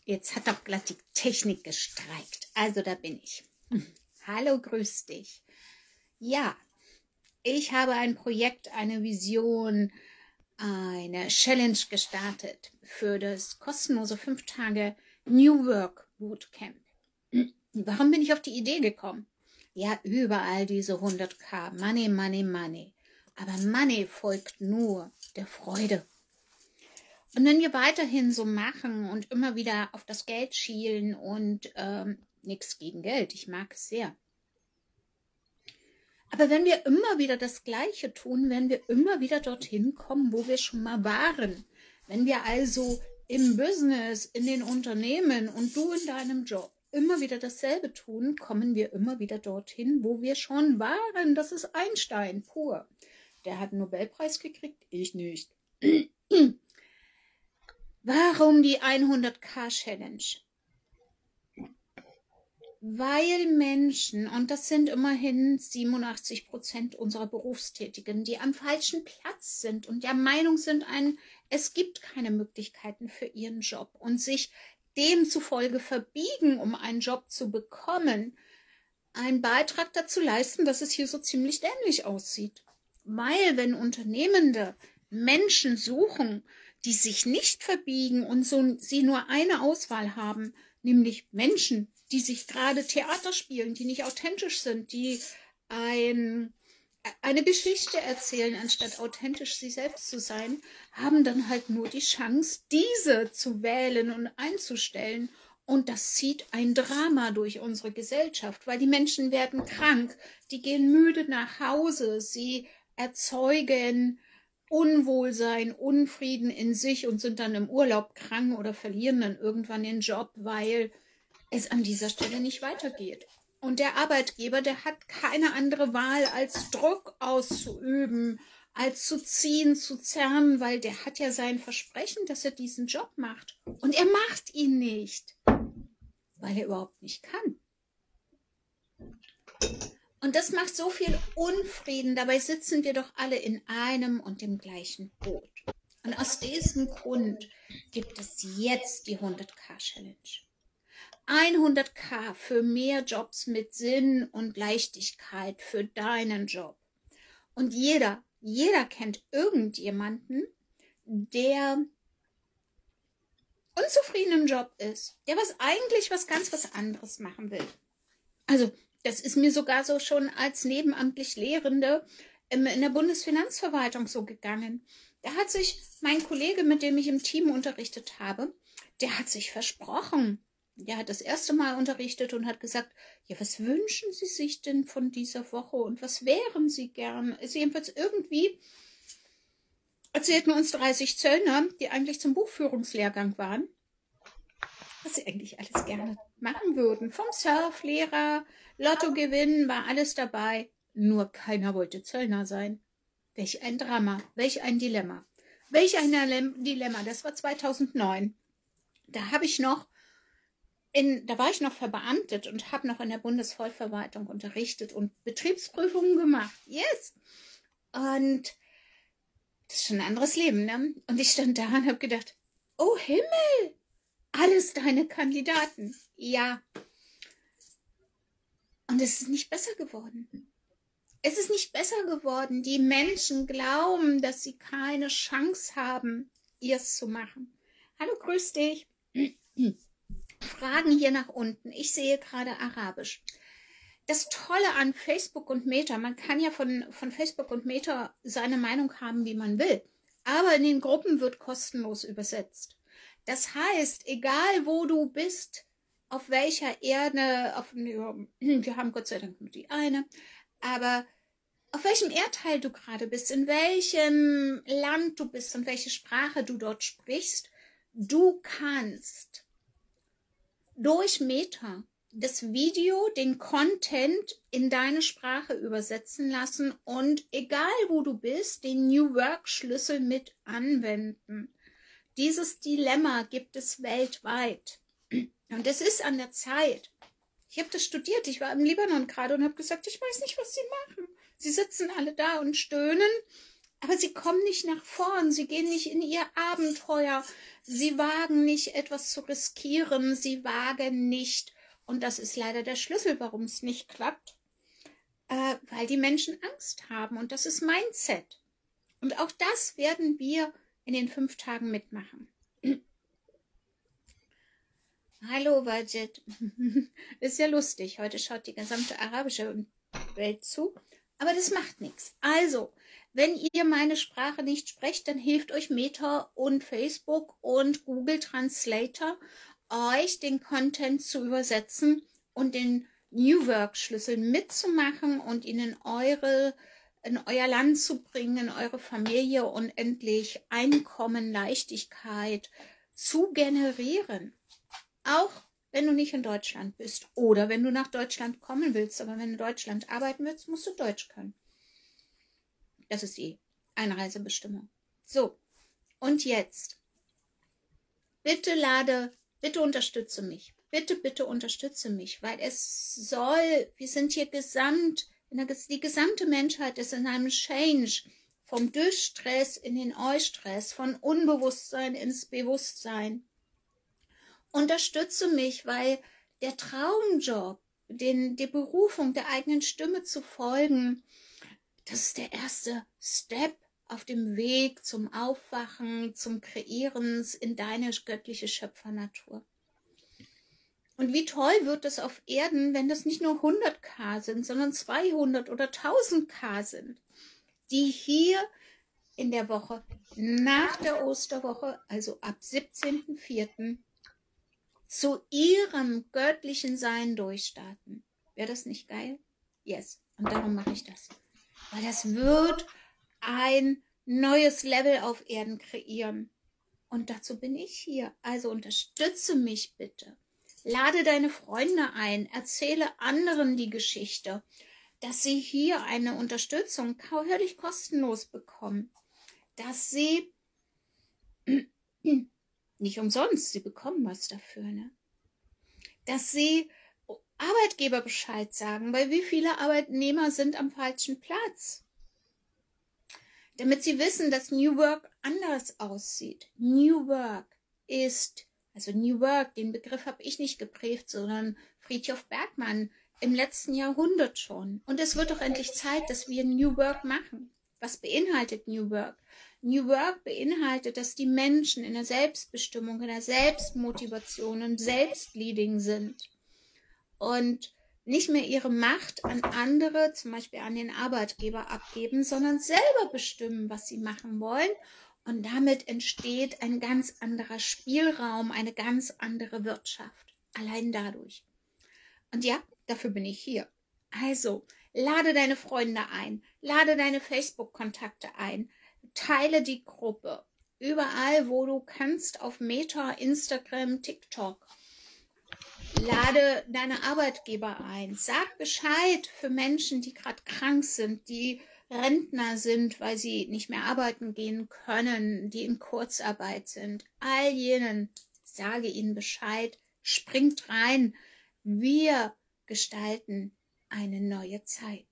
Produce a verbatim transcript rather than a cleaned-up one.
Jetzt hat doch glatt die Technik gestreikt. Also da bin ich. Hallo, grüß dich. Ja, ich habe ein Projekt, eine Vision, eine Challenge gestartet für das kostenlose fünf Tage New Work Bootcamp. Warum bin ich auf die Idee gekommen? Ja, überall diese hunderttausend. Money, Money, Money. Aber Money folgt nur der Freude. Und wenn wir weiterhin so machen und immer wieder auf das Geld schielen und ähm, nichts gegen Geld, ich mag es sehr. Aber wenn wir immer wieder das Gleiche tun, werden wir immer wieder dorthin kommen, wo wir schon mal waren. Wenn wir also im Business, in den Unternehmen und du in deinem Job immer wieder dasselbe tun, kommen wir immer wieder dorthin, wo wir schon waren. Das ist Einstein pur. Der hat einen Nobelpreis gekriegt, ich nicht. Warum die hundert-K Challenge? Weil Menschen, und das sind immerhin siebenundachtzig Prozent unserer Berufstätigen, die am falschen Platz sind und der Meinung sind, ein, es gibt keine Möglichkeiten für ihren Job und sich demzufolge verbiegen, um einen Job zu bekommen, einen Beitrag dazu leisten, dass es hier so ziemlich dämlich aussieht. Weil wenn Unternehmende Menschen suchen, die sich nicht verbiegen und so, sie nur eine Auswahl haben, nämlich Menschen, die sich gerade Theater spielen, die nicht authentisch sind, die ein, eine Geschichte erzählen, anstatt authentisch sie selbst zu sein, haben dann halt nur die Chance, diese zu wählen und einzustellen. Und das zieht ein Drama durch unsere Gesellschaft, weil die Menschen werden krank, die gehen müde nach Hause, sie erzeugen Unwohlsein, Unfrieden in sich und sind dann im Urlaub krank oder verlieren dann irgendwann den Job, weil es an dieser Stelle nicht weitergeht. Und der Arbeitgeber, der hat keine andere Wahl, als Druck auszuüben, als zu ziehen, zu zerren, weil der hat ja sein Versprechen, dass er diesen Job macht. Und er macht ihn nicht, weil er überhaupt nicht kann. Und das macht so viel Unfrieden. Dabei sitzen wir doch alle in einem und dem gleichen Boot. Und aus diesem Grund gibt es jetzt die hundert-K Challenge. hundert-K für mehr Jobs mit Sinn und Leichtigkeit für deinen Job. Und jeder, jeder kennt irgendjemanden, der unzufrieden im Job ist, der was eigentlich was ganz was anderes machen will. Also das ist mir sogar so schon als nebenamtlich Lehrende in der Bundesfinanzverwaltung so gegangen. Da hat sich mein Kollege, mit dem ich im Team unterrichtet habe, der hat sich versprochen. Der hat das erste Mal unterrichtet und hat gesagt, ja, was wünschen Sie sich denn von dieser Woche und was wären Sie gern? Also jedenfalls irgendwie erzählten uns dreißig Zöllner, die eigentlich zum Buchführungslehrgang waren, was sie eigentlich alles gerne machen würden. Vom Surflehrer, Lotto gewinnen, war alles dabei. Nur keiner wollte Zöllner sein. Welch ein Drama, welch ein Dilemma. Welch ein Dilemma, das war zweitausendneun. Da habe ich noch, in, da war ich noch verbeamtet und habe noch in der Bundesvollverwaltung unterrichtet und Betriebsprüfungen gemacht. Yes! Und das ist schon ein anderes Leben, ne? Und ich stand da und habe gedacht, oh Himmel! Alles deine Kandidaten. Ja. Und es ist nicht besser geworden. Es ist nicht besser geworden. Die Menschen glauben, dass sie keine Chance haben, ihrs zu machen. Hallo, grüß dich. Fragen hier nach unten. Ich sehe gerade Arabisch. Das Tolle an Facebook und Meta, man kann ja von, von Facebook und Meta seine Meinung haben, wie man will. Aber in den Gruppen wird kostenlos übersetzt. Das heißt, egal wo du bist, auf welcher Erde, auf, wir haben Gott sei Dank nur die eine, aber auf welchem Erdteil du gerade bist, in welchem Land du bist und welche Sprache du dort sprichst, du kannst durch Meta das Video, den Content in deine Sprache übersetzen lassen und egal wo du bist, den New Work Schlüssel mit anwenden. Dieses Dilemma gibt es weltweit. Und es ist an der Zeit. Ich habe das studiert. Ich war im Libanon gerade und habe gesagt, ich weiß nicht, was sie machen. Sie sitzen alle da und stöhnen Aber sie kommen nicht nach vorn, sie gehen nicht in ihr Abenteuer, sie wagen nicht, etwas zu riskieren, sie wagen nicht, und das ist leider der Schlüssel, warum es nicht klappt, äh, weil die Menschen Angst haben, und das ist Mindset. Und auch das werden wir in den fünf Tagen mitmachen. Hallo, Wajid. Ist ja lustig, heute schaut die gesamte arabische Welt zu, aber das macht nichts. Also, wenn ihr meine Sprache nicht sprecht, dann hilft euch Meta und Facebook und Google Translator, euch den Content zu übersetzen und den New Work Schlüssel mitzumachen und ihn in eure, in euer Land zu bringen, in eure Familie und endlich Einkommen, Leichtigkeit zu generieren. Auch wenn du nicht in Deutschland bist oder wenn du nach Deutschland kommen willst, aber wenn du in Deutschland arbeiten willst, musst du Deutsch können. Das ist die Einreisebestimmung. So, und jetzt, bitte lade, bitte unterstütze mich. Bitte, bitte unterstütze mich, weil es soll, wir sind hier gesamt, die gesamte Menschheit ist in einem Change, vom Durchstress in den Eustress, von Unbewusstsein ins Bewusstsein. Unterstütze mich, weil der Traumjob, den, die Berufung der eigenen Stimme zu folgen, das ist der erste Step auf dem Weg zum Aufwachen, zum Kreieren in deine göttliche Schöpfernatur. Und wie toll wird es auf Erden, wenn das nicht nur hundert K sind, sondern zweihundert oder tausend K sind, die hier in der Woche nach der Osterwoche, also ab siebzehnten vierten zu ihrem göttlichen Sein durchstarten. Wäre das nicht geil? Yes. Und darum mache ich das. Weil das wird ein neues Level auf Erden kreieren. Und dazu bin ich hier. Also unterstütze mich bitte. Lade deine Freunde ein. Erzähle anderen die Geschichte, dass sie hier eine Unterstützung völlig kostenlos bekommen. Dass sie nicht umsonst, sie bekommen was dafür, ne? Dass sie Arbeitgeber Bescheid sagen, weil wie viele Arbeitnehmer sind am falschen Platz. Damit sie wissen, dass New Work anders aussieht. New Work ist, also New Work, den Begriff habe ich nicht geprägt, sondern Frithjof Bergmann im letzten Jahrhundert schon. Und es wird doch endlich Zeit, dass wir New Work machen. Was beinhaltet New Work? New Work beinhaltet, dass die Menschen in der Selbstbestimmung, in der Selbstmotivation und Selbstleading sind und nicht mehr ihre Macht an andere, zum Beispiel an den Arbeitgeber abgeben, sondern selber bestimmen, was sie machen wollen. Und damit entsteht ein ganz anderer Spielraum, eine ganz andere Wirtschaft. Allein dadurch. Und ja, dafür bin ich hier. Also, lade deine Freunde ein, lade deine Facebook-Kontakte ein, teile die Gruppe, überall, wo du kannst, auf Meta, Instagram, TikTok. Lade deine Arbeitgeber ein, sag Bescheid für Menschen, die gerade krank sind, die Rentner sind, weil sie nicht mehr arbeiten gehen können, die in Kurzarbeit sind. All jenen, sage ihnen Bescheid, springt rein, wir gestalten eine neue Zeit.